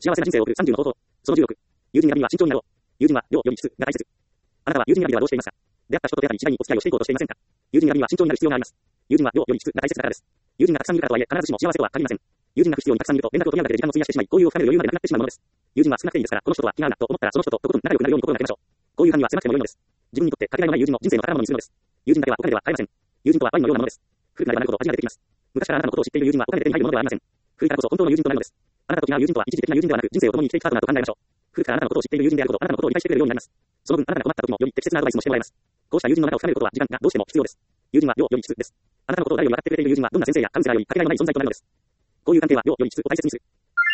幸せな人生を送る30の方法。その16。友人選びには慎重になろう。友人は量より質が大切。あなたは友人選びではどうしていますか？出会った人と出会い一概にお付き合いをしていこうとしていませんか？友人選びには慎重になる必要があります。友人は量より質が大切だからです。友人がたくさんいるからとはいえ必ずしも幸せとは限りません。友人が不必要にたくさんいると連絡を取り合うだけで時間を費やしてしまい、交友を深める余裕までなくなってしまうものです。友人は少なくていいですから、この人とは気が合うなと思ったらその人ととことん仲良くなるように心がけましょう。交友間には狭くても良いのです。自分にとってかけがえのない友人を人生の宝物にするのです。友人だけはお金では買えません。友人とはワインのようなものです。古くなればなるほど味が出てきます。昔からあなたのことを知っている友人はお金で手に入るものではありません。古いからこそ本当の友人となるのです。あなたと気が合う友人とは一時的な友人ではなく人生を共に生きていくパートナーと考えましょう。古くからあなたのことを知っている友人であるほどあなたのことを理解してくれるようになります。その分あなたが困った時もより適切なアドバイスもしてもらえます。こうした友人の仲を深めることは時間がどうしても必要です。友人は量より質です。あなたのことを誰より分かってくれている友人はどんな先生やカウンセラーよりかけがえのない存在となるのです。こういう関係は量より質を大切にする。